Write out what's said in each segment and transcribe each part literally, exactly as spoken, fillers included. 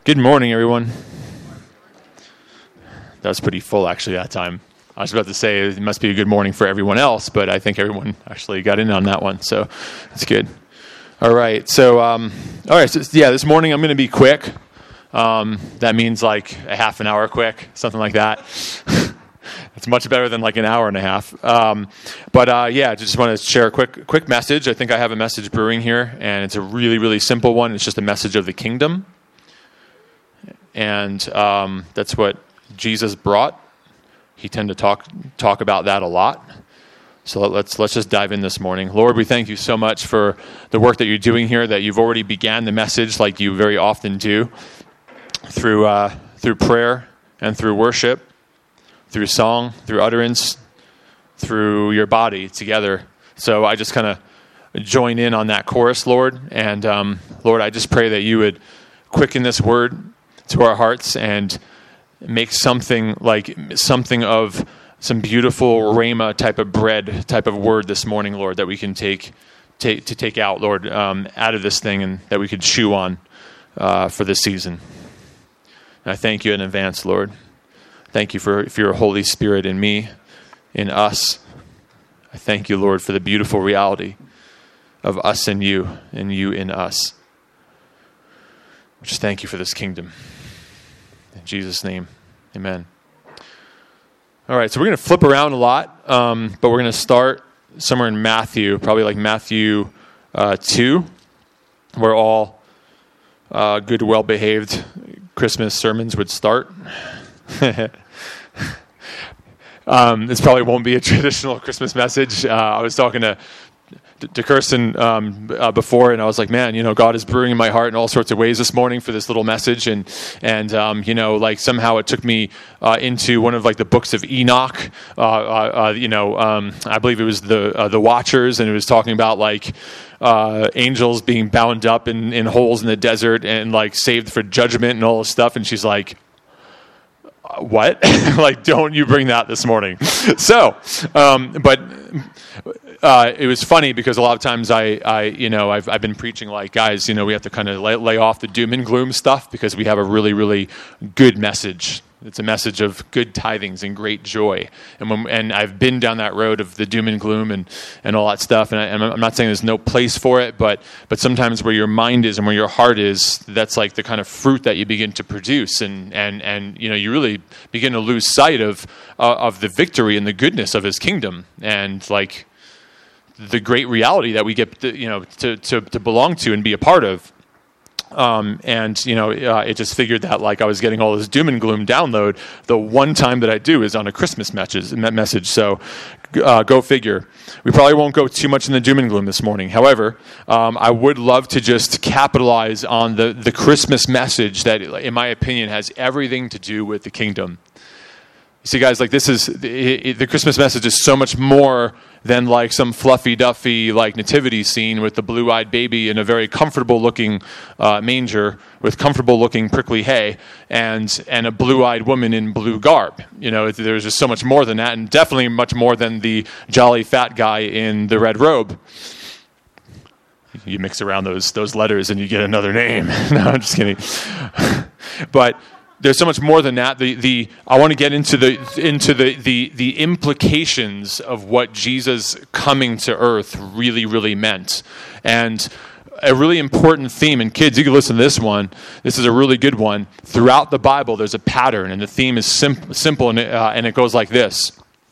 Good morning, everyone. That was pretty full, actually, that time. I was about to say it must be a good morning for everyone else, but I think everyone actually got in on that one, so that's good. All right, so, um, all right, so, yeah, this morning I'm going to be quick. Um, that means like a half an hour quick, something like that. It's much better than like an hour and a half. Um, but uh, yeah, just want to share a quick quick message. I think I have a message brewing here, and it's a really, really simple one. It's just a message of the kingdom. And um, that's what Jesus brought. He tended to talk talk about that a lot. So let's let's just dive in this morning. Lord, we thank you so much for the work that you're doing here, that you've already began the message like you very often do, through uh, through prayer and through worship, through song, through utterance, through your body together. So I just kind of join in on that chorus, Lord. And um, Lord, I just pray that you would quicken this word to our hearts and make something like something of some beautiful rhema type of bread type of word this morning, Lord, that we can take, take to take out, Lord, um, out of this thing, and that we could chew on uh, for this season. And I thank you in advance, Lord. Thank you for, for your Holy Spirit in me, in us. I thank you, Lord, for the beautiful reality of us and you, and you in us. I just thank you for this kingdom. In Jesus' name, amen. All right, so we're going to flip around a lot, um, but we're going to start somewhere in Matthew, probably like Matthew uh, two, where all uh, good, well-behaved Christmas sermons would start. um, this probably won't be a traditional Christmas message. Uh, I was talking to to Kirsten um, uh, before, and I was like, man, you know, God is brewing in my heart in all sorts of ways this morning for this little message, and and um, you know, like somehow it took me uh, into one of like the books of Enoch. Uh, uh, uh, you know, um, I believe it was the uh, the Watchers, and it was talking about like uh, angels being bound up in, in holes in the desert and like saved for judgment and all this stuff. And she's like, what? Like, don't you bring that this morning. So, um, but uh, it was funny because a lot of times I, I you know, I've, I've been preaching like, guys, you know, we have to kind of lay, lay off the doom and gloom stuff because we have a really, really good message. It's a message of good tidings and great joy. And when, and I've been down that road of the doom and gloom and, and all that stuff. And, I, and I'm not saying there's no place for it, but but sometimes where your mind is and where your heart is, that's like the kind of fruit that you begin to produce. And and, and you know, you really begin to lose sight of uh, of the victory and the goodness of his kingdom. And like the great reality that we get to, you know, to, to, to belong to and be a part of. Um, and, you know, uh, it just figured that, like, I was getting all this doom and gloom download. The one time that I do is on a Christmas message. message. So uh, go figure. We probably won't go too much in the doom and gloom this morning. However, um, I would love to just capitalize on the, the Christmas message that, in my opinion, has everything to do with the kingdom. See, guys, like this is the, the Christmas message is so much more than like some fluffy duffy like nativity scene with the blue-eyed baby in a very comfortable-looking uh, manger with comfortable-looking prickly hay and and a blue-eyed woman in blue garb. You know, there's just so much more than that, and definitely much more than the jolly fat guy in the red robe. You mix around those those letters and you get another name. No, I'm just kidding. But there's so much more than that. The the I want to get into the into the, the the implications of what Jesus coming to earth really, really meant. And a really important theme, and kids, you can listen to this one. This is a really good one. Throughout the Bible, there's a pattern, and the theme is sim- simple, and it, uh, and it goes like this.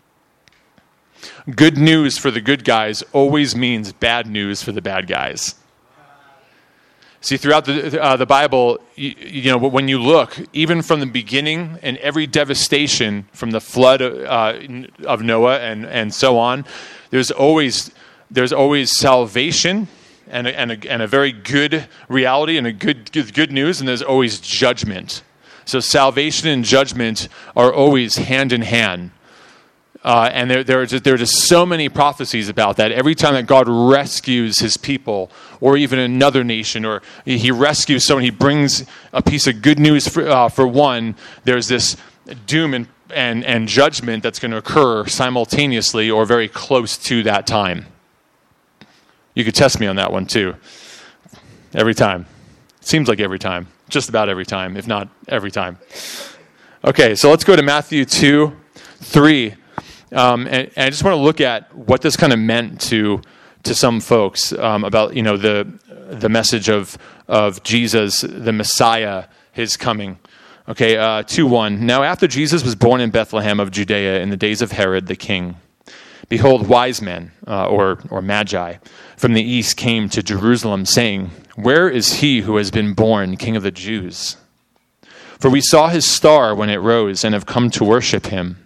Good news for the good guys always means bad news for the bad guys. See, throughout the uh, the Bible, you, you know, when you look, even from the beginning and every devastation from the flood uh, of Noah and, and so on, there's always there's always salvation and a, and a, and a very good reality and a good, good good news, and there's always judgment. So salvation and judgment are always hand in hand. Uh, and there, there, are just, there are just so many prophecies about that. Every time that God rescues his people, or even another nation, or he rescues someone, he brings a piece of good news for, uh, for one, there's this doom and, and, and judgment that's going to occur simultaneously or very close to that time. You could test me on that one too. Every time. Seems like every time. just about every time, if not every time. Okay, so let's go to Matthew two, three. Um, and, and I just want to look at what this kind of meant to to some folks um, about, you know, the the message of of Jesus, the Messiah, his coming. Okay, uh, two one. Now after Jesus was born in Bethlehem of Judea in the days of Herod the king, behold, wise men, uh, or or magi, from the east came to Jerusalem, saying, where is he who has been born King of the Jews? For we saw his star when it rose and have come to worship him.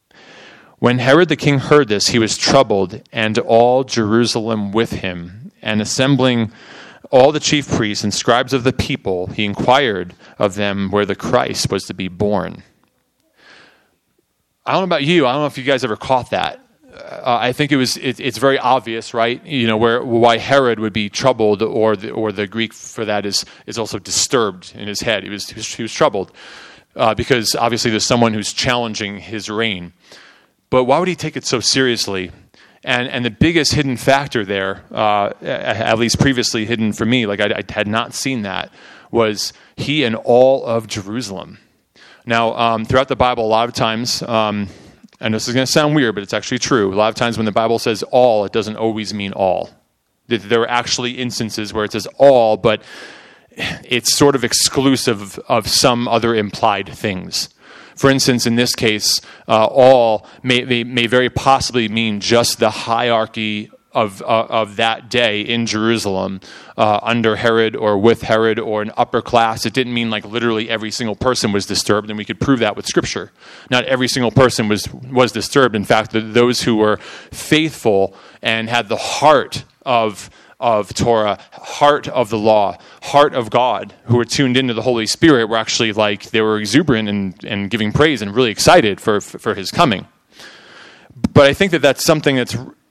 When Herod the king heard this, he was troubled, and all Jerusalem with him. And assembling all the chief priests and scribes of the people, he inquired of them where the Christ was to be born. I don't know about you. I don't know if you guys ever caught that. Uh, I think it was. It, it's very obvious, right? You know, where why Herod would be troubled, or the, or the Greek for that is is also disturbed in his head. He was he was, he was troubled uh, because obviously there's someone who's challenging his reign. But why would he take it so seriously? And and the biggest hidden factor there, uh, at least previously hidden for me, like I, I had not seen that, was he and all of Jerusalem. Now, um, throughout the Bible, a lot of times. Um, And this is going to sound weird, but it's actually true. A lot of times when the Bible says all, it doesn't always mean all. There are actually instances where it says all, but it's sort of exclusive of some other implied things. For instance, in this case, uh, all may, may, may very possibly mean just the hierarchy of uh, of that day in Jerusalem uh, under Herod or with Herod or an upper class. It didn't mean like literally every single person was disturbed, and we could prove that with Scripture. Not every single person was was disturbed. In fact, the, those who were faithful and had the heart of of Torah, heart of the law, heart of God, who were tuned into the Holy Spirit, were actually like, they were exuberant and, and giving praise and really excited for, for his coming. But I think that that's something that's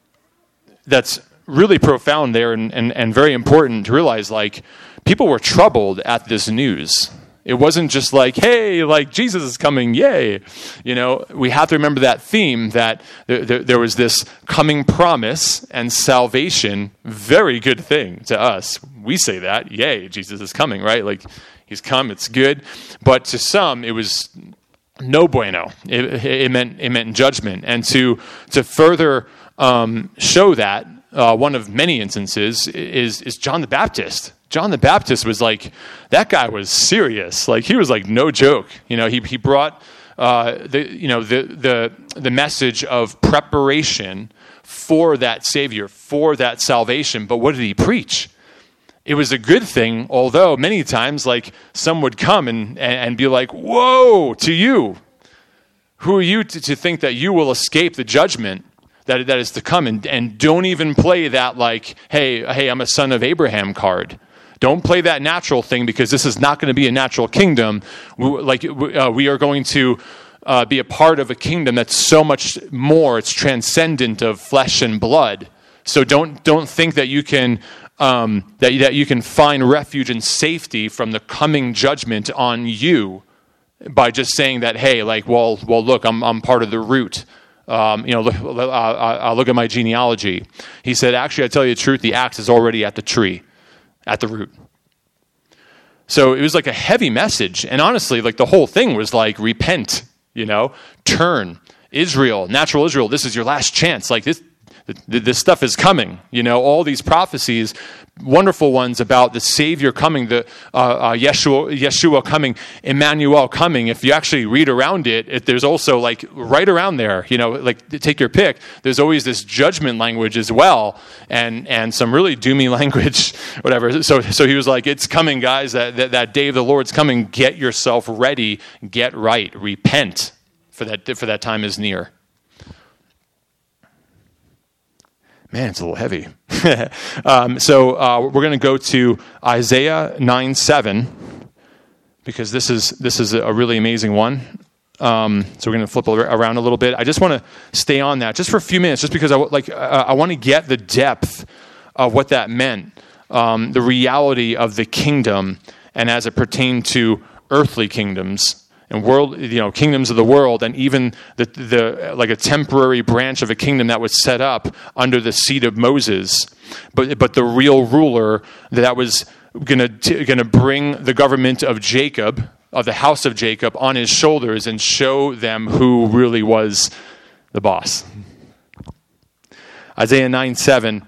that's really profound there and, and, and very important to realize. Like, people were troubled at this news. It wasn't just like, hey, like Jesus is coming, yay. You know, we have to remember that theme that there, there, there was this coming promise and salvation, very good thing to us. We say that, yay, Jesus is coming, right? Like, he's come, it's good. But to some, it was no bueno. It, it meant it meant judgment. And to to further um, show that, uh, one of many instances is is John the Baptist. John the Baptist was like, that guy was serious. Like, he was like no joke. You know, he he brought uh, the you know the the the message of preparation for that Savior, for that salvation. But what did he preach? It was a good thing, although many times, like, some would come and and be like, "Whoa, to you, who are you to, to think that you will escape the judgment that that is to come?" And and don't even play that like, "Hey, hey, I'm a son of Abraham" card. Don't play that natural thing, because this is not going to be a natural kingdom. We, like uh, we are going to uh, be a part of a kingdom that's so much more. It's transcendent of flesh and blood. So don't don't think that you can um, that that you can find refuge and safety from the coming judgment on you by just saying that, hey, like, well, well, look, I'm I'm part of the root. Um, you know, look, uh, uh, look at my genealogy. He said, actually, I tell you the truth, the axe is already at the tree, at the root. So it was like a heavy message. And honestly, like, the whole thing was like, repent, you know, turn. Israel, natural Israel, this is your last chance. Like, this this stuff is coming. You know, all these prophecies, wonderful ones about the Savior coming, the uh, uh, Yeshua, Yeshua coming, Emmanuel coming. If you actually read around it, it, there's also, like, right around there, you know, like, take your pick. There's always this judgment language as well, and and some really doomy language, whatever. So so he was like, it's coming, guys. That, that that day of the Lord's coming. Get yourself ready. Get right. Repent, for that for that time is near. Man, it's a little heavy. um, so uh, we're going to go to Isaiah nine seven, because this is this is a really amazing one. Um, so we're going to flip around a little bit. I just want to stay on that just for a few minutes, just because I like uh, I want to get the depth of what that meant, um, the reality of the kingdom, and as it pertained to earthly kingdoms. And world, you know, kingdoms of the world, and even the the like a temporary branch of a kingdom that was set up under the seat of Moses, but but the real ruler that was gonna t- gonna bring the government of Jacob, of the house of Jacob, on his shoulders and show them who really was the boss. Isaiah nine seven,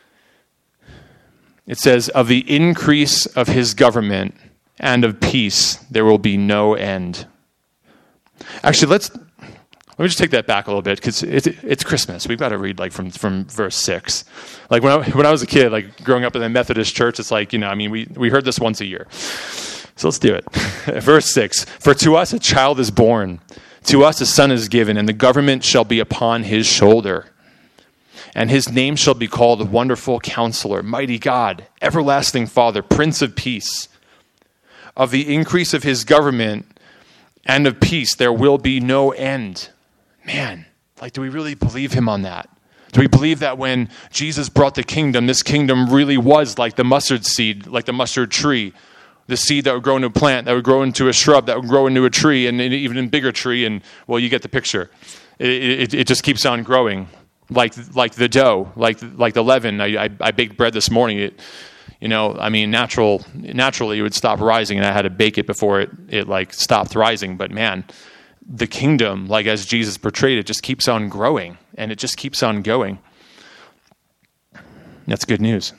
it says, of the increase of his government and of peace there will be no end. Actually, let's let me just take that back a little bit, because it's, it's Christmas. We've got to read like from, from verse six. Like when I, when I was a kid, like growing up in the Methodist church, it's like, you know, I mean, we, we heard this once a year. So let's do it. Verse six, for to us a child is born, to us a son is given, and the government shall be upon his shoulder. And his name shall be called Wonderful Counselor, Mighty God, Everlasting Father, Prince of Peace. Of the increase of his government and of peace there will be no end. Man, like, do we really believe him on that? Do we believe that when Jesus brought the kingdom, this kingdom really was like the mustard seed, like the mustard tree, the seed that would grow into a plant, that would grow into a shrub, that would grow into a tree, and even a bigger tree, and, well, you get the picture. It, it, it just keeps on growing, like like the dough, like like the leaven. I, I, I baked bread this morning. It, you know, I mean, natural naturally it would stop rising, and I had to bake it before it, it like stopped rising. But man, the kingdom, like as Jesus portrayed it, just keeps on growing, and it just keeps on going. That's good news.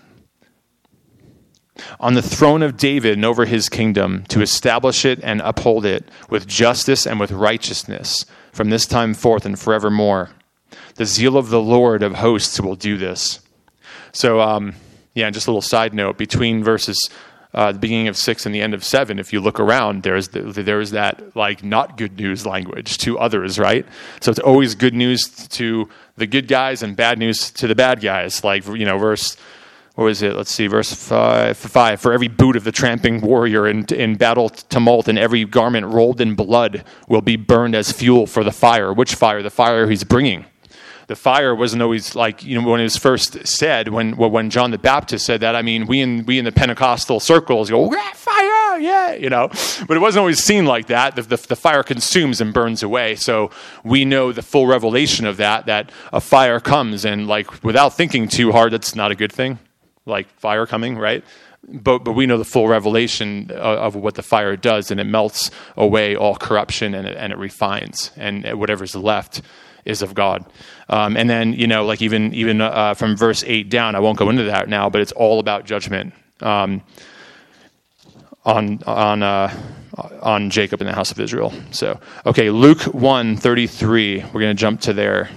On the throne of David and over his kingdom, to establish it and uphold it with justice and with righteousness from this time forth and forevermore. The zeal of the Lord of hosts will do this. So, um, yeah, just a little side note, between verses Uh, the beginning of six and the end of seven, if you look around, there's the, there's that like not good news language to others, right? So it's always good news to the good guys and bad news to the bad guys. Like, you know, verse, what was it? Let's see, verse five. five For every boot of the tramping warrior in, in battle tumult and every garment rolled in blood will be burned as fuel for the fire. Which fire? The fire he's bringing. The fire wasn't always like, you know, when it was first said, when when John the Baptist said that, I mean, we in we in the Pentecostal circles go, yeah, fire, yeah, you know, but it wasn't always seen like that. The, the, the fire consumes and burns away. So we know the full revelation of that, that a fire comes, and like without thinking too hard, that's not a good thing, like fire coming, right? But but we know the full revelation of, of what the fire does, and it melts away all corruption, and it, and it refines, and whatever's left is of God. Um, and then, you know, like even even uh, from verse eight down, I won't go into that now, but it's all about judgment um, on on uh, on Jacob and the house of Israel. So, okay, Luke one thirty-three, we're going to jump to there.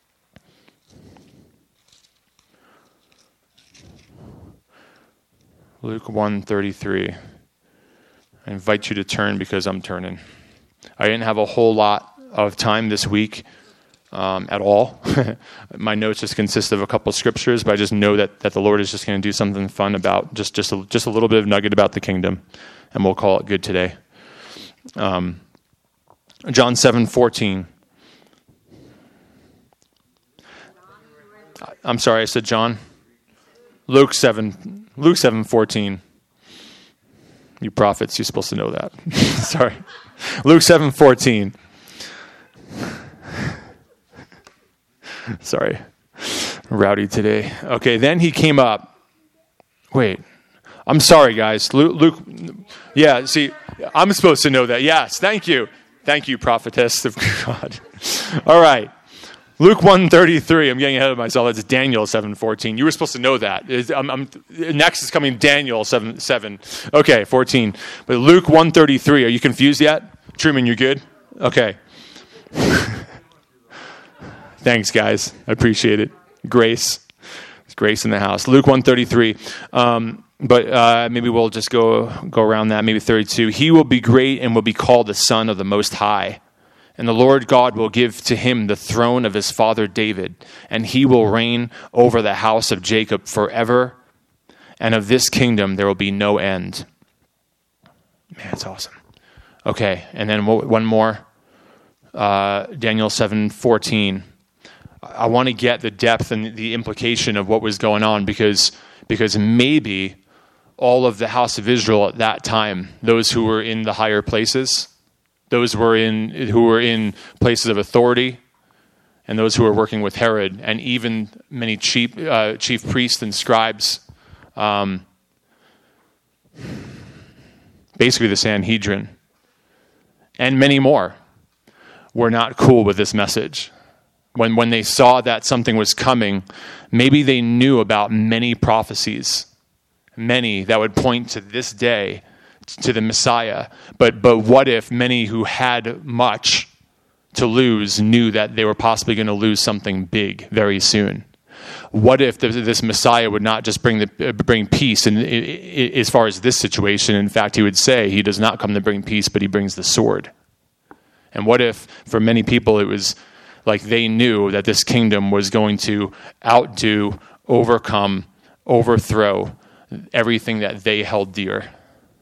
Luke one thirty-three. I invite you to turn because I'm turning. I didn't have a whole lot of time this week um, at all. My notes just consist of a couple of scriptures, but I just know that, that the Lord is just going to do something fun about just just a, just a little bit of nugget about the kingdom, and we'll call it good today. Um, John seven fourteen. I'm sorry, I said John. Luke seven. Luke seven fourteen. You prophets, you're supposed to know that. Sorry. Luke seven fourteen. Sorry. Rowdy today. Okay, then he came up. Wait. I'm sorry, guys. Luke, Luke yeah, see, I'm supposed to know that. Yes, thank you. Thank you, prophetess of God. All right. Luke one thirty-three. I'm getting ahead of myself. It's Daniel seven fourteen. You were supposed to know that. I'm, I'm, next is coming Daniel seven seven. Okay, fourteen. But Luke one thirty-three. Are you confused yet? Truman, you good? Okay. Thanks, guys. I appreciate it. Grace. There's grace in the house. Luke one thirty-three. Um, but uh, maybe we'll just go go around that. Maybe thirty-two. He will be great and will be called the Son of the Most High. And the Lord God will give to him the throne of his father David, and he will reign over the house of Jacob forever, and of this kingdom there will be no end. Man, it's awesome. Okay, and then one more. Uh, Daniel seven fourteen. I want to get the depth and the implication of what was going on, because because maybe all of the house of Israel at that time, those who were in the higher places, those were in who were in places of authority, and those who were working with Herod, and even many chief uh, chief priests and scribes, um, basically the Sanhedrin, and many more, were not cool with this message. When when they saw that something was coming, maybe they knew about many prophecies, many that would point to this day, to the Messiah. But but what if many who had much to lose knew that they were possibly going to lose something big very soon? What if this Messiah would not just bring the bring peace? And as far as this situation, in fact, he would say he does not come to bring peace, but he brings the sword. And what if for many people it was like they knew that this kingdom was going to outdo, overcome, overthrow everything that they held dear?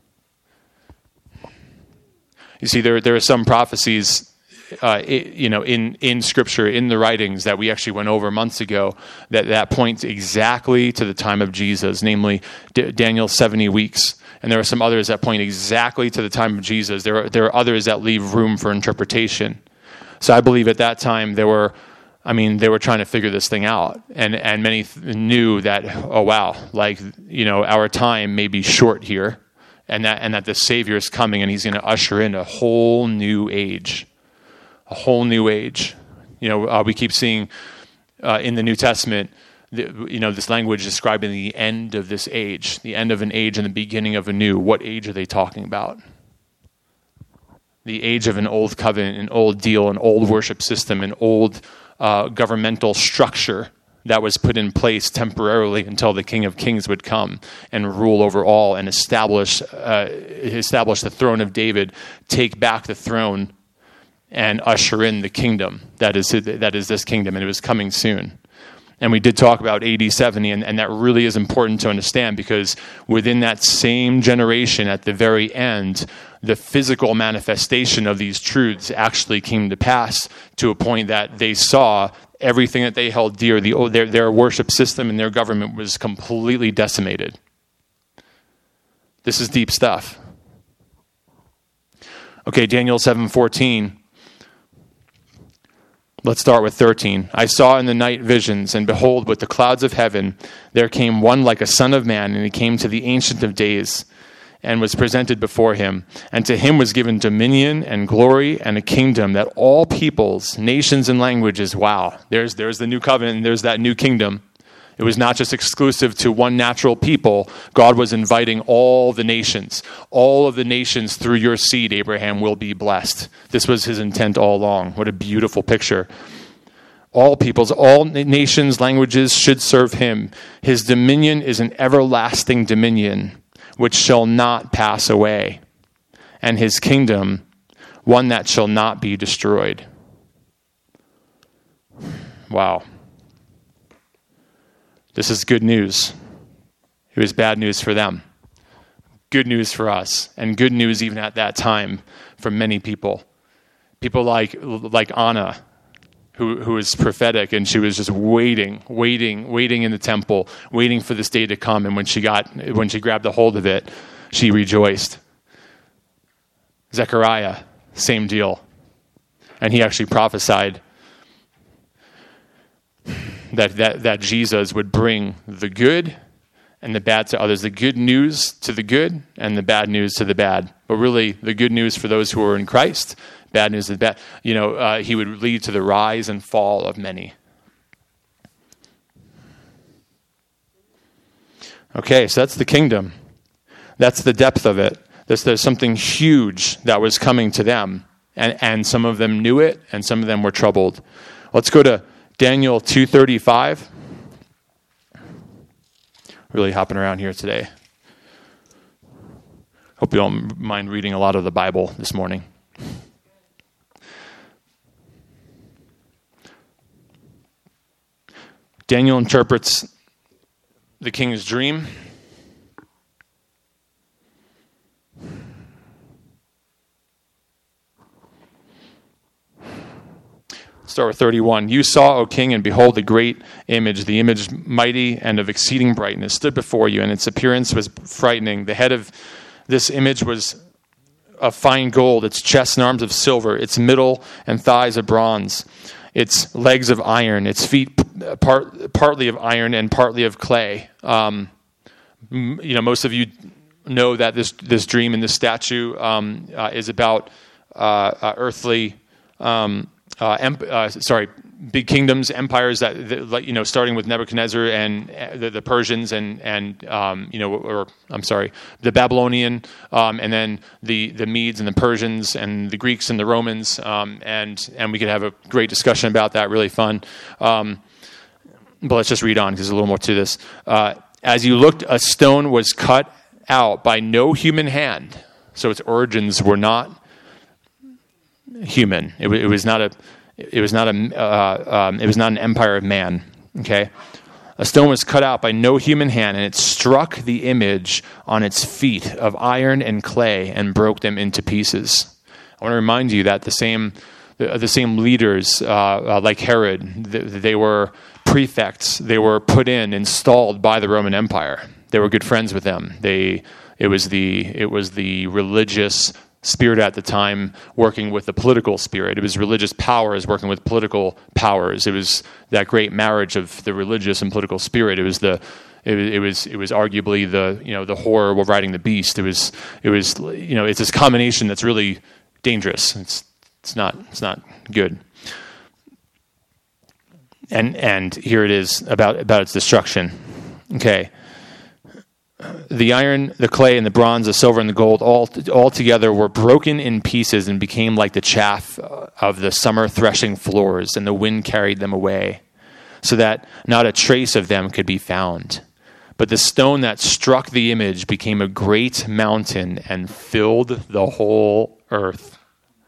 You see, there there are some prophecies, uh, it, you know, in, in Scripture, in the writings that we actually went over months ago, that, that point exactly to the time of Jesus, namely D- Daniel's seventy weeks. And there are some others that point exactly to the time of Jesus. There are, there are others that leave room for interpretation. So I believe at that time there were, I mean, they were trying to figure this thing out. And, and many th- knew that, oh, wow, like, you know, our time may be short here. And that and that the Savior is coming, and he's going to usher in a whole new age, a whole new age. You know, uh, we keep seeing uh, in the New Testament, the, you know, this language describing the end of this age, the end of an age and the beginning of a new. What age are they talking about? The age of an old covenant, an old deal, an old worship system, an old uh, governmental structure that was put in place temporarily until the King of Kings would come and rule over all and establish uh, establish the throne of David, take back the throne, and usher in the kingdom that is that is this kingdom, and it was coming soon. And we did talk about A D seventy, and, and that really is important to understand, because within that same generation, at the very end, the physical manifestation of these truths actually came to pass to a point that they saw everything that they held dear, the, their, their worship system and their government was completely decimated. This is deep stuff. Okay, Daniel seven fourteen. Let's start with thirteen. I saw in the night visions, and behold, with the clouds of heaven, there came one like a son of man, and he came to the Ancient of Days, and was presented before him. And to him was given dominion and glory and a kingdom that all peoples, nations, and languages, wow, there's there's the new covenant, and there's that new kingdom. It was not just exclusive to one natural people. God was inviting all the nations. All of the nations through your seed, Abraham, will be blessed. This was his intent all along. What a beautiful picture. All peoples, all nations, languages should serve him. His dominion is an everlasting dominion, which shall not pass away, and his kingdom, one that shall not be destroyed. Wow. This is good news. It was bad news for them. Good news for us, and good news even at that time for many people. People like like Anna, who who was prophetic, and she was just waiting, waiting, waiting in the temple, waiting for this day to come. And when she got, when she grabbed a hold of it, she rejoiced. Zechariah, same deal, and he actually prophesied that that that Jesus would bring the good and the bad to others, the good news to the good and the bad news to the bad. But really, the good news for those who are in Christ. Bad news is bad. You know, uh, he would lead to the rise and fall of many. Okay, so that's the kingdom. That's the depth of it. There's, there's something huge that was coming to them. And, and some of them knew it, and some of them were troubled. Let's go to Daniel two thirty-five. Really hopping around here today. Hope you don't mind reading a lot of the Bible this morning. Daniel interprets the king's dream. Start with thirty-one. You saw, O king, and behold, a great image, the image mighty and of exceeding brightness, stood before you, and its appearance was frightening. The head of this image was of fine gold, its chest and arms of silver, its middle and thighs of bronze, its legs of iron, its feet part, partly of iron and partly of clay. Um, you know, most of you know that this this dream and this statue um, uh, is about uh, uh, earthly, um, uh, emp- uh, sorry, big kingdoms, empires that, that, you know, starting with Nebuchadnezzar and the, the Persians and and um, you know, or I'm sorry, the Babylonian, um, and then the the Medes and the Persians and the Greeks and the Romans, um, and and we could have a great discussion about that. Really fun. Um, but let's just read on because there's a little more to this. Uh, As you looked, a stone was cut out by no human hand. So its origins were not human. It, it was not a. It was not a. Uh, um, it was not an empire of man. Okay, a stone was cut out by no human hand, and it struck the image on its feet of iron and clay and broke them into pieces. I want to remind you that the same, the, the same leaders, uh, uh, like Herod, they, they were prefects. They were put in, installed by the Roman Empire. They were good friends with them. They, it was the, it was the religious spirit at the time working with the political spirit. It was religious powers working with political powers. It was that great marriage of the religious and political spirit. It was the, it, it was, it was arguably the, you know, the horror of riding the beast. It was, it was, you know, it's this combination that's really dangerous. It's, it's not, it's not good. And and here it is about, about its destruction. Okay. The iron, the clay, and the bronze, the silver, and the gold, all, all together were broken in pieces and became like the chaff of the summer threshing floors, and the wind carried them away, so that not a trace of them could be found. But the stone that struck the image became a great mountain and filled the whole earth.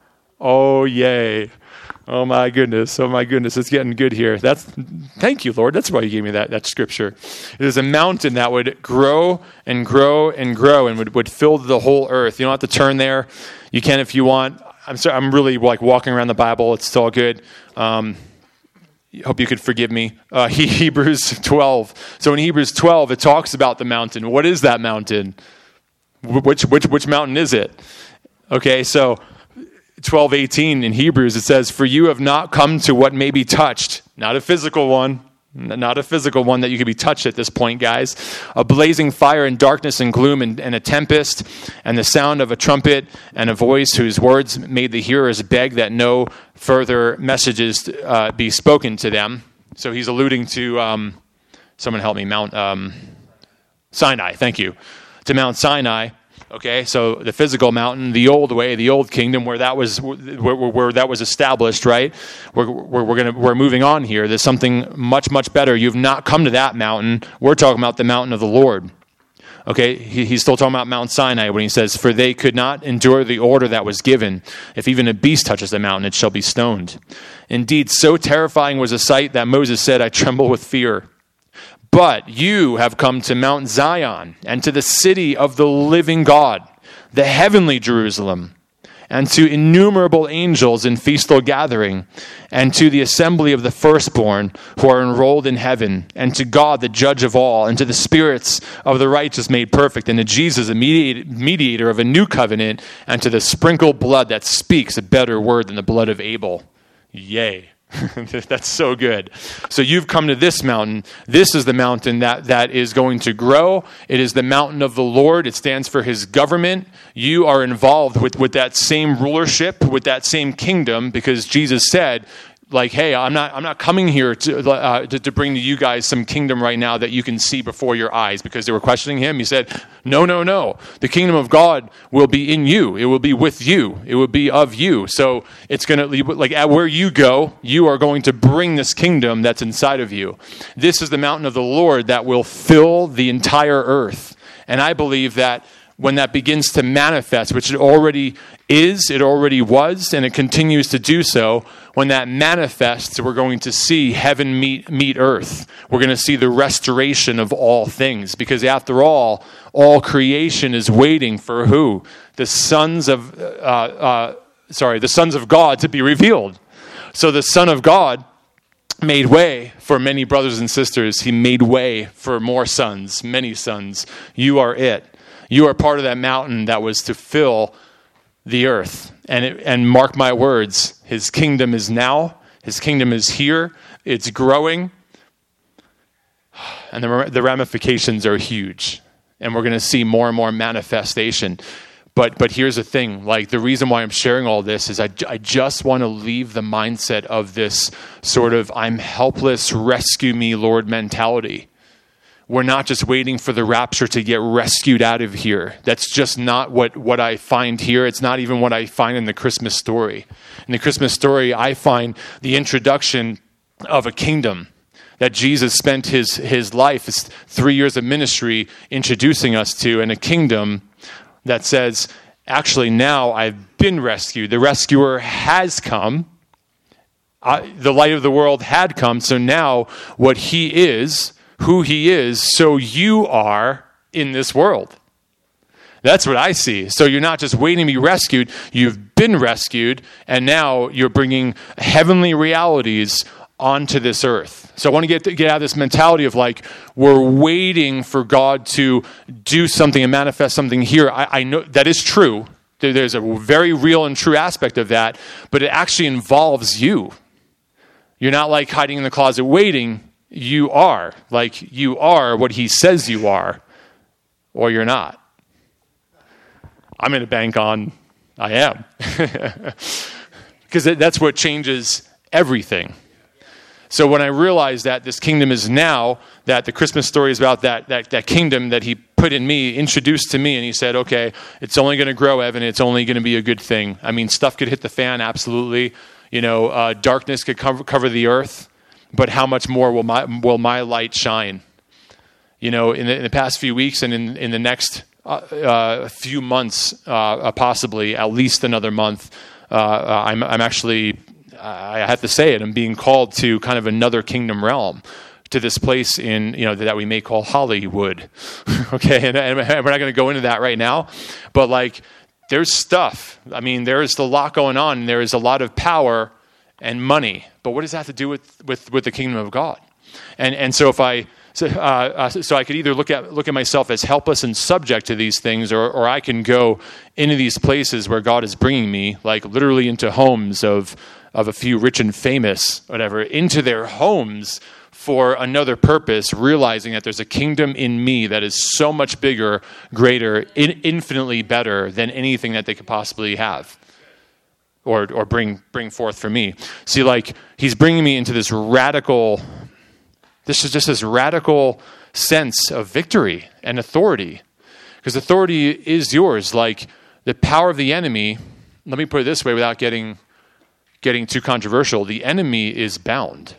Oh, yay. Oh my goodness! Oh my goodness! It's getting good here. That's thank you, Lord. That's why you gave me that that scripture. It is a mountain that would grow and grow and grow and would, would fill the whole earth. You don't have to turn there. You can if you want. I'm sorry. I'm really like walking around the Bible. It's all good. Um, hope you could forgive me. Uh, Hebrews twelve. So in Hebrews twelve, it talks about the mountain. What is that mountain? Which which which mountain is it? Okay, so twelve eighteen in Hebrews, it says, "For you have not come to what may be touched," not a physical one, not a physical one that you could be touched at this point, guys, "a blazing fire and darkness and gloom and, and a tempest and the sound of a trumpet and a voice whose words made the hearers beg that no further messages uh, be spoken to them." So he's alluding to, um, someone help me, Mount um, Sinai, thank you, to Mount Sinai. Okay, so the physical mountain, the old way, the old kingdom, where that was where, where that was established, right? We're we're, we're gonna we're moving on here. There's something much much better. You've not come to that mountain. We're talking about the mountain of the Lord. Okay, he, he's still talking about Mount Sinai when he says, "For they could not endure the order that was given. If even a beast touches the mountain, it shall be stoned." Indeed, so terrifying was the sight that Moses said, "I tremble with fear." But you have come to Mount Zion and to the city of the living God, the heavenly Jerusalem, and to innumerable angels in festal gathering, and to the assembly of the firstborn who are enrolled in heaven, and to God, the judge of all, and to the spirits of the righteous made perfect, and to Jesus, the mediator of a new covenant, and to the sprinkled blood that speaks a better word than the blood of Abel. Yay. That's so good. So you've come to this mountain. This is the mountain that, that is going to grow. It is the mountain of the Lord. It stands for his government. You are involved with, with that same rulership, with that same kingdom, because Jesus said, like, hey, I'm not I'm not coming here to, uh, to to bring to you guys some kingdom right now that you can see before your eyes, because they were questioning him. He said, no, no, no. The kingdom of God will be in you. It will be with you. It will be of you. So it's going to, like, at where you go, you are going to bring this kingdom that's inside of you. This is the mountain of the Lord that will fill the entire earth. And I believe that when that begins to manifest, which it already is, it already was, and it continues to do so, when that manifests, we're going to see heaven meet meet earth. We're going to see the restoration of all things, because after all, all creation is waiting for who? The sons of, uh, uh, sorry, the sons of God to be revealed. So the Son of God made way for many brothers and sisters. He made way for more sons, many sons. You are it. You are part of that mountain that was to fill the earth. And it, and mark my words, his kingdom is now. His kingdom is here. It's growing. And the, the ramifications are huge. and we're going to see more and more manifestation. But but here's the thing, like the reason why I'm sharing all this is I, I just want to leave the mindset of this sort of I'm helpless, rescue me, Lord mentality. We're not just waiting for the rapture to get rescued out of here. That's just not what, what I find here. It's not even what I find in the Christmas story. In the Christmas story, I find the introduction of a kingdom that Jesus spent his, his life, his three years of ministry, introducing us to, and a kingdom that says, actually now I've been rescued. The rescuer has come. Uh, the light of the world had come. So now what he is, who he is, so you are in this world. That's what I see. So you're not just waiting to be rescued, you've been rescued, and now you're bringing heavenly realities onto this earth. So I want to get, get out of this mentality of like, we're waiting for God to do something and manifest something here. I, I know that is true. There, there's a very real and true aspect of that, but it actually involves you. You're not like hiding in the closet waiting. You are. Like, you are what he says you are, or you're not. I'm going to bank on I am. Because that's what changes everything. So when I realized that this kingdom is now, that the Christmas story is about that that that kingdom that he put in me, introduced to me, and he said, okay, it's only going to grow, Evan. It's only going to be a good thing. I mean, stuff could hit the fan, absolutely. You know, uh, darkness could cover, cover the earth, but how much more will my will my light shine? You know, in the, in the past few weeks and in, in the next uh, uh, few months, uh, possibly at least another month, uh, I'm I'm actually... I have to say it, I'm being called to kind of another kingdom realm, to this place in, you know, that we may call Hollywood. Okay, and, and we're not going to go into that right now, but like, there's stuff. I mean, there's a lot going on. There is a lot of power and money, but what does that have to do with, with, with the kingdom of God? And and so if I, so, uh, so I could either look at look at myself as helpless and subject to these things, or or I can go into these places where God is bringing me, like literally into homes of of a few rich and famous, whatever, into their homes for another purpose, realizing that there's a kingdom in me that is so much bigger, greater, in, infinitely better than anything that they could possibly have or or bring bring forth for me. See, like, he's bringing me into this radical, this is just this radical sense of victory and authority. Because authority is yours. Like, the power of the enemy, let me put it this way without getting... getting too controversial, the enemy is bound.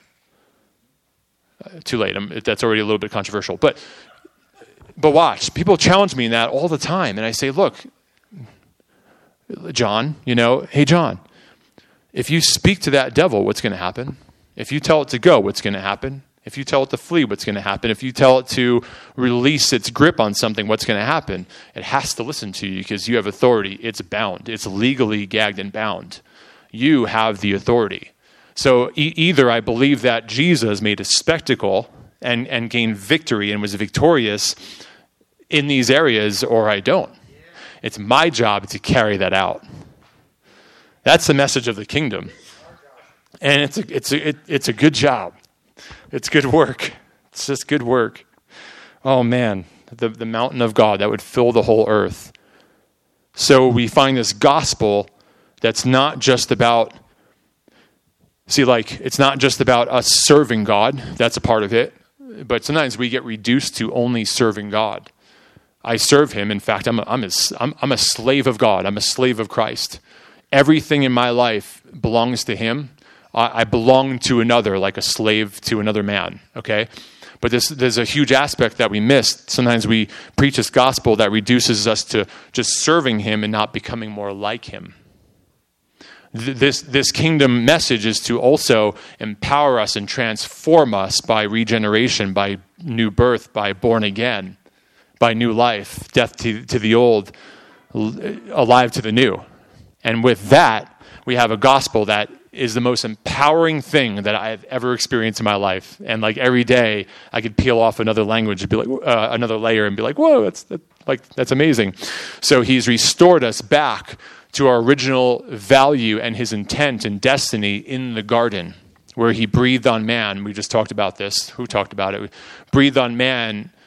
Uh, too late. I'm, that's already a little bit controversial. But but watch. People challenge me in that all the time. And I say, look, John, you know, hey, John, if you speak to that devil, what's going to happen? If you tell it to go, what's going to happen? If you tell it to flee, what's going to happen? If you tell it to release its grip on something, what's going to happen? It has to listen to you because you have authority. It's bound. It's legally gagged and bound. You have the authority. So e- either I believe that Jesus made a spectacle and, and gained victory and was victorious in these areas, or I don't. It's my job to carry that out. That's the message of the kingdom. And it's a, it's a, it, it's a good job. It's good work. It's just good work. Oh man, the, the mountain of God that would fill the whole earth. So we find this gospel that's not just about, see, like, it's not just about us serving God. That's a part of it. But sometimes we get reduced to only serving God. I serve him. In fact, I'm a, I'm a, I'm, I'm a slave of God. I'm a slave of Christ. Everything in my life belongs to him. I, I belong to another, like a slave to another man, okay? But this, there's a huge aspect that we miss. Sometimes we preach this gospel that reduces us to just serving him and not becoming more like him. This this kingdom message is to also empower us and transform us by regeneration, by new birth, by born again, by new life, death to, to the old, alive to the new. And with that, we have a gospel that is the most empowering thing that I have ever experienced in my life. And like every day, I could peel off another language and be like uh, another layer and be like, whoa, that's that, like that's amazing. So he's restored us back to our original value and his intent and destiny in the garden, where he breathed on man. We just talked about this. Who talked about it? We breathed on man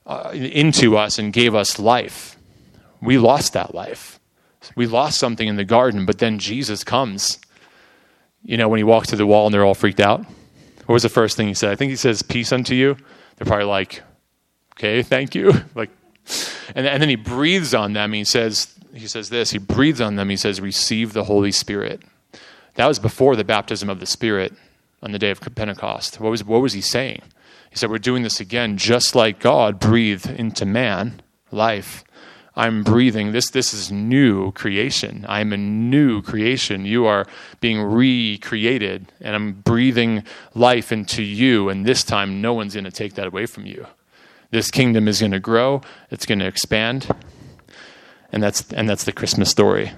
uh, into us and gave us life. We lost that life. We lost something in the garden, but then Jesus comes. You know, when he walks through the wall and they're all freaked out. What was the first thing he said? I think he says, peace unto you. They're probably like, okay, thank you. Like, and, and then he breathes on them. He says, he says this, he breathes on them. He says, receive the Holy Spirit. That was before the baptism of the Spirit on the day of Pentecost. What was, what was he saying? He said, we're doing this again, just like God breathed into man life. I'm breathing. This, this is new creation. I'm a new creation. You are being recreated, and I'm breathing life into you, and this time no one's going to take that away from you. This kingdom is going to grow. It's going to expand. And that's and that's the Christmas story.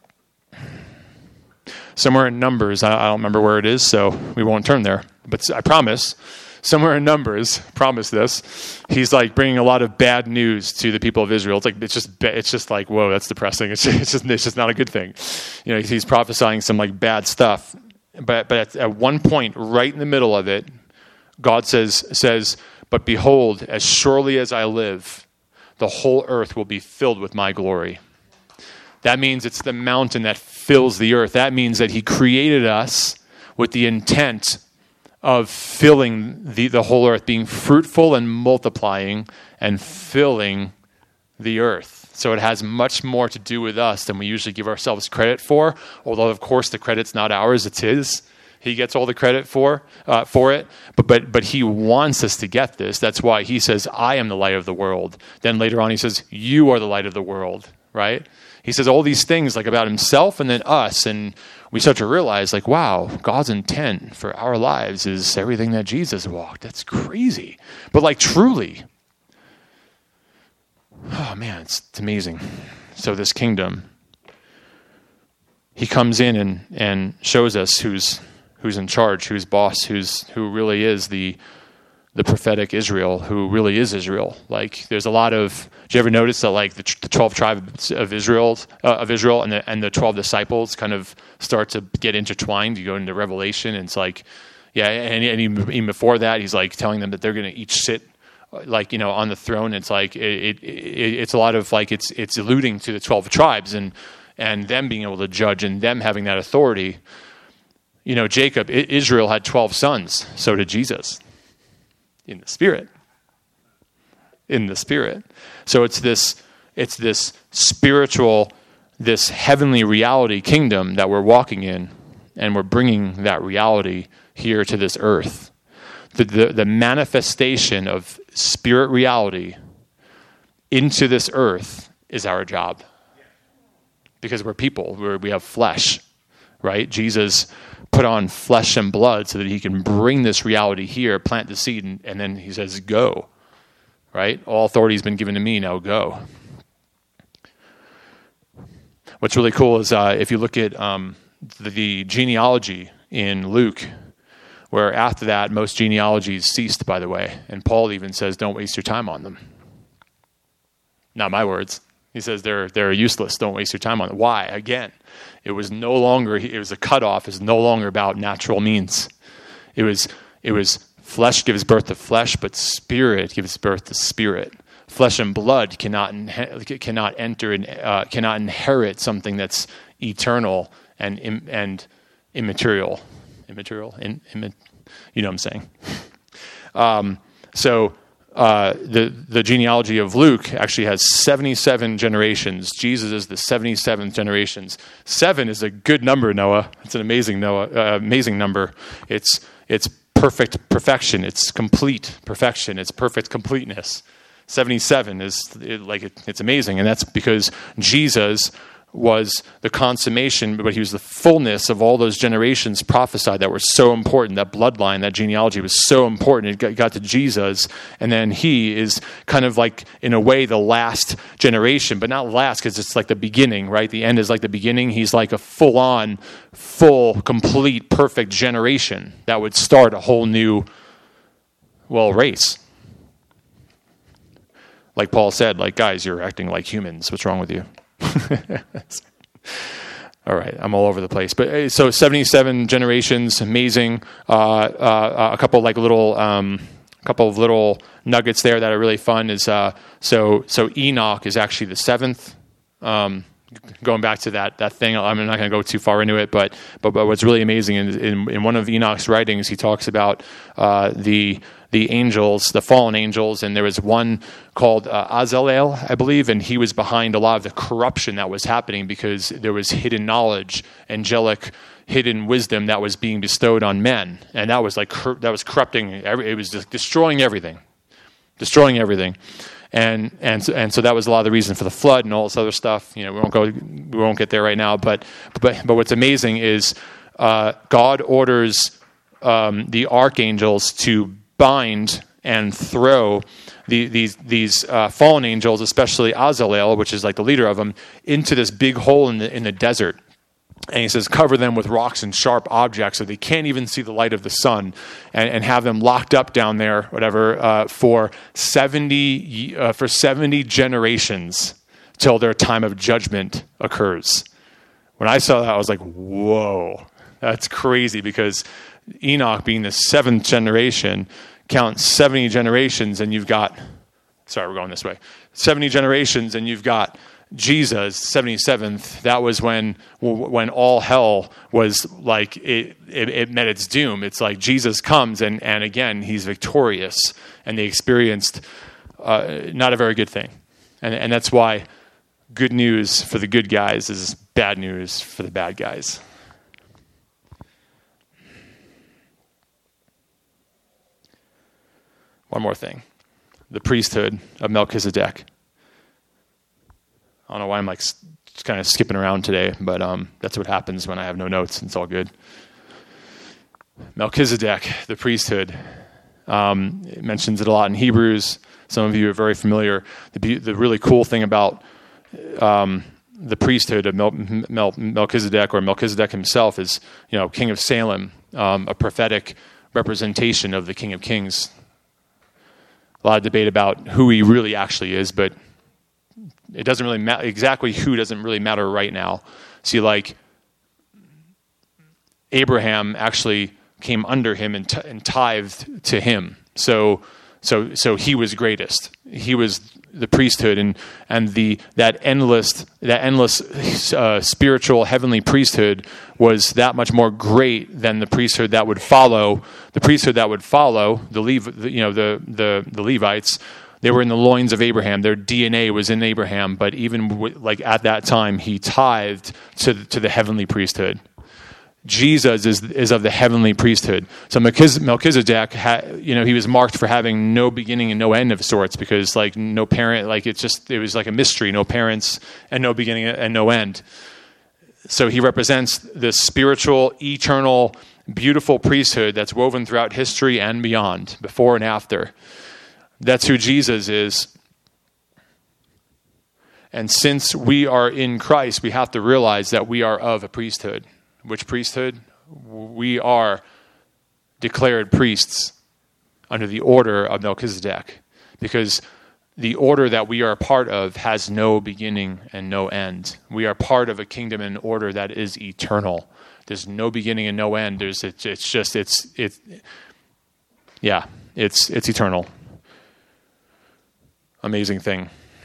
Somewhere in Numbers, I, I don't remember where it is, so we won't turn there. But I promise, somewhere in Numbers, promise this, he's like bringing a lot of bad news to the people of Israel. It's like it's just it's just like whoa, that's depressing. It's just, it's just it's just not a good thing. You know, he's prophesying some like bad stuff. But but at, at one point, right in the middle of it, God says says, "But behold, as surely as I live, the whole earth will be filled with my glory." That means it's the mountain that fills the earth. That means that he created us with the intent of filling the, the whole earth, being fruitful and multiplying and filling the earth. So it has much more to do with us than we usually give ourselves credit for, although of course the credit's not ours, it's his. He gets all the credit for uh, for it, but but but he wants us to get this. That's why he says, I am the light of the world. Then later on he says, you are the light of the world, right? He says all these things like about himself and then us, and we start to realize like, wow, God's intent for our lives is everything that Jesus walked. That's crazy. But like truly, oh man, it's, it's amazing. So this kingdom, he comes in and, and shows us who's who's in charge, who's boss, who's who really is the the prophetic Israel, who really is Israel. Like, there's a lot of. Did you ever notice that, like, the, the twelve tribes of Israel, uh, of Israel, and the and the twelve disciples kind of start to get intertwined? You go into Revelation, and it's like, yeah, and, and even, even before that, he's like telling them that they're going to each sit, like, you know, on the throne. It's like it, it, it it's a lot of like it's it's alluding to the twelve tribes and and them being able to judge and them having that authority. You know, Jacob, Israel had twelve sons. So did Jesus. In the Spirit. In the Spirit. So it's this, it's this spiritual, this heavenly reality kingdom that we're walking in, and we're bringing that reality here to this earth. The, the, the manifestation of spirit reality into this earth is our job. Because we're people, we're, we have flesh, right? Jesus put on flesh and blood so that he can bring this reality here, plant the seed, and, and then he says, go, right? All authority has been given to me, now go. What's really cool is uh, if you look at um, the, the genealogy in Luke, where after that, most genealogies ceased, by the way, and Paul even says, don't waste your time on them. Not my words. He says they're they're useless. Don't waste your time on it. Why? Again, it was no longer. It was a cutoff. Is no longer about natural means. It was it was flesh gives birth to flesh, but spirit gives birth to spirit. Flesh and blood cannot cannot enter and uh, cannot inherit something that's eternal and and immaterial, immaterial. In, in, you know what I'm saying? Um, so. Uh, the, the genealogy of Luke actually has seventy-seven generations. Jesus is the seventy-seventh generations. Seven is a good number, Noah. It's an amazing Noah, uh, amazing number. It's it's perfect perfection. It's complete perfection. It's perfect completeness. seventy-seven is it, like it, it's amazing, and that's because Jesus was the consummation, but he was the fullness of all those generations prophesied that were so important. That bloodline, that genealogy was so important. It got, got to Jesus, and then he is kind of like, in a way, the last generation, but not last because it's like the beginning, right? The end is like the beginning. He's like a full-on, full, complete, perfect generation that would start a whole new, well, race. Like Paul said, like, guys, you're acting like humans. What's wrong with you? All right, I'm all over the place. But so seventy-seven generations, amazing. Uh, uh, a couple like little um, a couple of little nuggets there that are really fun is uh, so so Enoch is actually the seventh. Um, going back to that that thing, I'm not going to go too far into it, but but, but what's really amazing in, in in one of Enoch's writings, he talks about uh, the the angels, the fallen angels, and there was one called uh, Azalel, I believe, and he was behind a lot of the corruption that was happening because there was hidden knowledge, angelic hidden wisdom that was being bestowed on men, and that was like that was corrupting every, it was just destroying everything, destroying everything, and and and so that was a lot of the reason for the flood and all this other stuff. You know, we won't go, we won't get there right now, but but but what's amazing is uh, God orders um, the archangels to bind and throw the, these these uh, fallen angels, especially Azalel, which is like the leader of them, into this big hole in the in the desert. And he says, cover them with rocks and sharp objects so they can't even see the light of the sun, and, and have them locked up down there, whatever, uh, for seventy uh, for seventy generations till their time of judgment occurs. When I saw that, I was like, whoa, that's crazy, because Enoch being the seventh generation, count seventy generations, and you've got, sorry, we're going this way, seventy generations, and you've got Jesus, seventy-seventh, that was when when all hell was like, it, it, it met its doom. It's like Jesus comes, and, and again, he's victorious, and they experienced uh, not a very good thing. And, and that's why good news for the good guys is bad news for the bad guys. One more thing. The priesthood of Melchizedek. I don't know why I'm like just kind of skipping around today, but um, that's what happens when I have no notes. It's all good. Melchizedek, the priesthood. Um, it mentions it a lot in Hebrews. Some of you are very familiar. The, the really cool thing about um, the priesthood of Mel, Mel, Melchizedek, or Melchizedek himself, is, you know, King of Salem, um, a prophetic representation of the King of Kings. A lot of debate about who he really actually is, but it doesn't really matter. Exactly who doesn't really matter right now. See, like, Abraham actually came under him and, t- and tithed to him. So, so, so he was greatest. He was the priesthood, and and the that endless that endless uh, spiritual heavenly priesthood was that much more great than the priesthood that would follow. The priesthood that would follow the Lev, you know, the the the Levites. They were in the loins of Abraham. Their D N A was in Abraham, but even w- like at that time, he tithed to to the heavenly priesthood. Jesus is is of the heavenly priesthood. So Melchizedek, ha, you know, he was marked for having no beginning and no end of sorts, because like no parent, like it's just it was like a mystery, no parents and no beginning and no end. So he represents the spiritual, eternal, beautiful priesthood that's woven throughout history and beyond, before and after. That's who Jesus is. And since we are in Christ, we have to realize that we are of a priesthood. Which priesthood? We are declared priests under the order of Melchizedek, because the order that we are a part of has no beginning and no end. We are part of a kingdom and order that is eternal. There's no beginning and no end. There's it's, it's just it's it. Yeah, it's it's eternal. Amazing thing.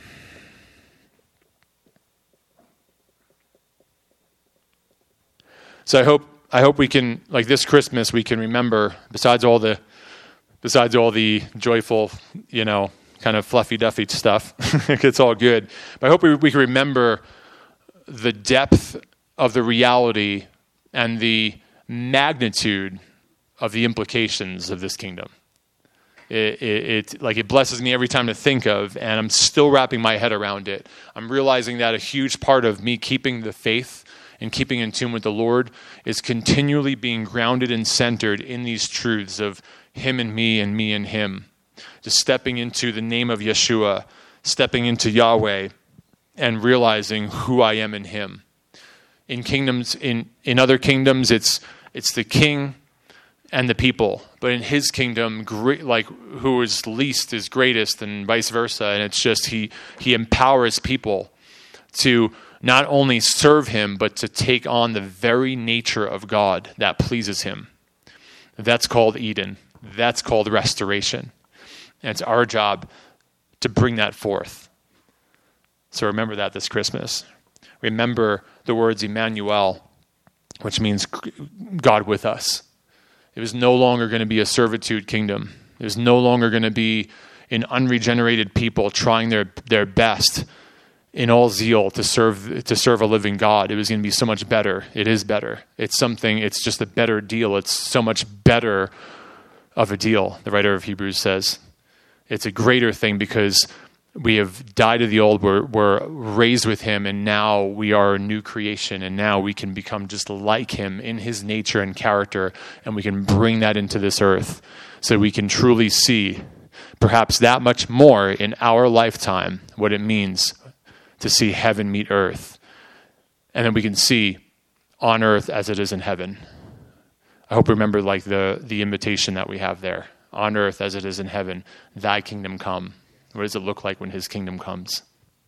So I hope I hope we can, like this Christmas, we can remember, besides all the besides all the joyful, you know, kind of fluffy duffy stuff, it's all good. But I hope we, we can remember the depth of the reality and the magnitude of the implications of this kingdom. It, it, it like it blesses me every time to think of, and I'm still wrapping my head around it. I'm realizing that a huge part of me keeping the faith and keeping in tune with the Lord is continually being grounded and centered in these truths of Him and me and me and Him. Just stepping into the name of Yeshua, stepping into Yahweh, and realizing who I am in Him. In kingdoms, in, in other kingdoms, it's it's the king and the people, but in His kingdom, great, like who is least is greatest, and vice versa. And it's just He He empowers people to not only serve Him, but to take on the very nature of God that pleases Him. That's called Eden. That's called restoration. And it's our job to bring that forth. So remember that this Christmas. Remember the words Emmanuel, which means God with us. It was no longer going to be a servitude kingdom. It was no longer going to be an unregenerated people trying their, their best in all zeal to serve to serve a living God. It was going to be so much better. It is better. It's something, it's just a better deal. It's so much better of a deal, the writer of Hebrews says. It's a greater thing because we have died to the old, we're, we're raised with him, and now we are a new creation, and now we can become just like him in his nature and character, and we can bring that into this earth so we can truly see, perhaps that much more in our lifetime, what it means to see heaven meet earth. And then we can see on earth as it is in heaven. I hope you remember like the, the invitation that we have there. On earth as it is in heaven, thy kingdom come. What does it look like when his kingdom comes?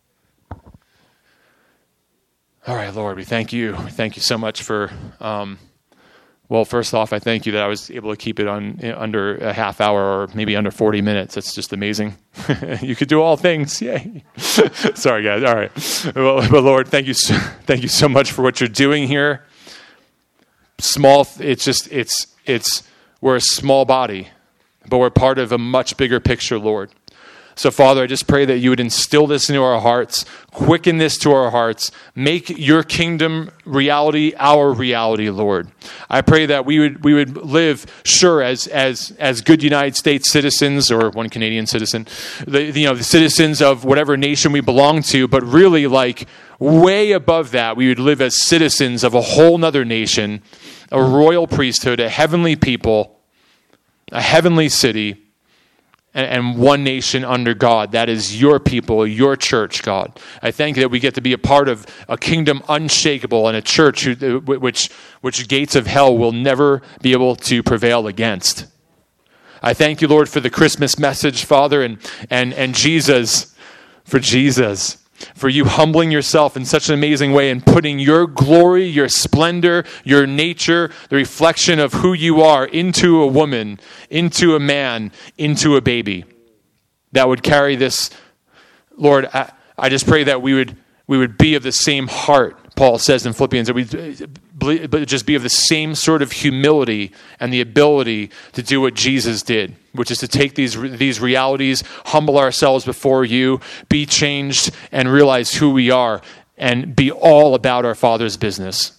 All right, Lord, we thank you. We thank you so much for, um, well, first off, I thank you that I was able to keep it on under a half hour or maybe under forty minutes. That's just amazing. You could do all things. Yay. Sorry, guys. All right. Well, but Lord, thank you. So, thank you so much for what you're doing here. Small, it's just, it's, it's, we're a small body, but we're part of a much bigger picture, Lord. So, Father, I just pray that you would instill this into our hearts, quicken this to our hearts, make your kingdom reality our reality, Lord. I pray that we would we would live, sure, as as as good United States citizens, or one Canadian citizen, the, you know, the citizens of whatever nation we belong to, but really, like, way above that, we would live as citizens of a whole nother nation, a royal priesthood, a heavenly people, a heavenly city, and one nation under God. That is your people, your church, God. I thank you that we get to be a part of a kingdom unshakable and a church who, which, which gates of hell will never be able to prevail against. I thank you, Lord, for the Christmas message, Father, and, and, and Jesus, for Jesus, for you humbling yourself in such an amazing way and putting your glory, your splendor, your nature, the reflection of who you are into a woman, into a man, into a baby that would carry this. Lord, I, I just pray that we would we would be of the same heart, Paul says in Philippians, that we but just be of the same sort of humility and the ability to do what Jesus did, which is to take these these realities, humble ourselves before you, be changed, and realize who we are, and be all about our Father's business.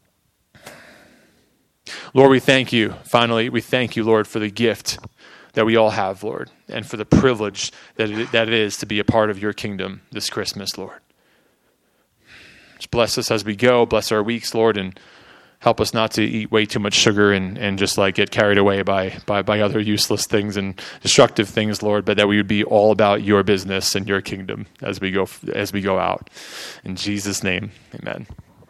Lord, we thank you. Finally, we thank you, Lord, for the gift that we all have, Lord, and for the privilege that it, that it is to be a part of your kingdom this Christmas, Lord. Just bless us as we go. Bless our weeks, Lord, and help us not to eat way too much sugar and, and just like get carried away by, by, by other useless things and destructive things, Lord, but that we would be all about your business and your kingdom as we go as we go out. In Jesus' name, amen.